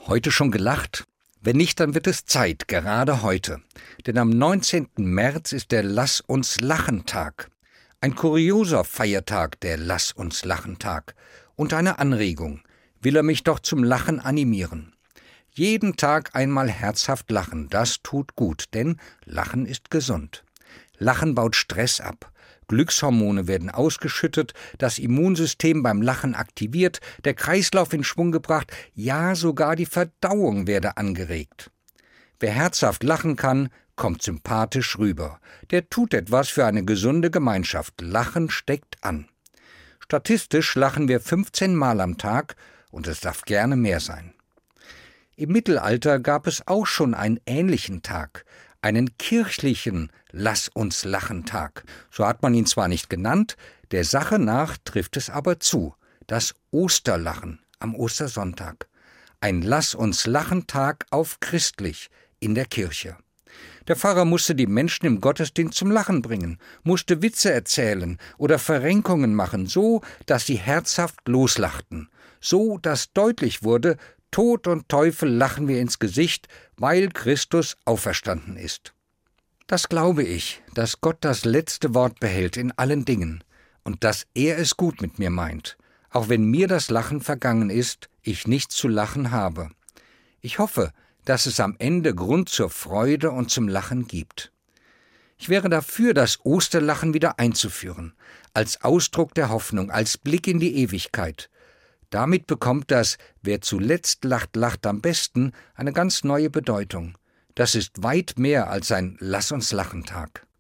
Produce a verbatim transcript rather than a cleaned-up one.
Heute schon gelacht? Wenn nicht, dann wird es Zeit, gerade heute. Denn am neunzehnten März ist der Lass uns lachen Tag. Ein kurioser Feiertag, der Lass uns lachen Tag. Und eine Anregung. Will er mich doch zum Lachen animieren. Jeden Tag einmal herzhaft lachen, das tut gut, denn Lachen ist gesund. Lachen baut Stress ab. Glückshormone werden ausgeschüttet, das Immunsystem beim Lachen aktiviert, der Kreislauf in Schwung gebracht, ja sogar die Verdauung werde angeregt. Wer herzhaft lachen kann, kommt sympathisch rüber. Der tut etwas für eine gesunde Gemeinschaft. Lachen steckt an. Statistisch lachen wir fünfzehn Mal am Tag und es darf gerne mehr sein. Im Mittelalter gab es auch schon einen ähnlichen Tag, einen kirchlichen Lass-uns-lachen-Tag. So hat man ihn zwar nicht genannt, der Sache nach trifft es aber zu, das Osterlachen am Ostersonntag. Ein Lass-uns-lachen-Tag auf christlich in der Kirche. Der Pfarrer musste die Menschen im Gottesdienst zum Lachen bringen, musste Witze erzählen oder Verrenkungen machen, so, dass sie herzhaft loslachten, so, dass deutlich wurde, Tod und Teufel lachen wir ins Gesicht, weil Christus auferstanden ist. Das glaube ich, dass Gott das letzte Wort behält in allen Dingen und dass er es gut mit mir meint, auch wenn mir das Lachen vergangen ist, ich nichts zu lachen habe. Ich hoffe, dass es am Ende Grund zur Freude und zum Lachen gibt. Ich wäre dafür, das Osterlachen wieder einzuführen, als Ausdruck der Hoffnung, als Blick in die Ewigkeit. Damit bekommt das »Wer zuletzt lacht, lacht am besten« eine ganz neue Bedeutung. Das ist weit mehr als ein Lass-uns-lachen-Tag.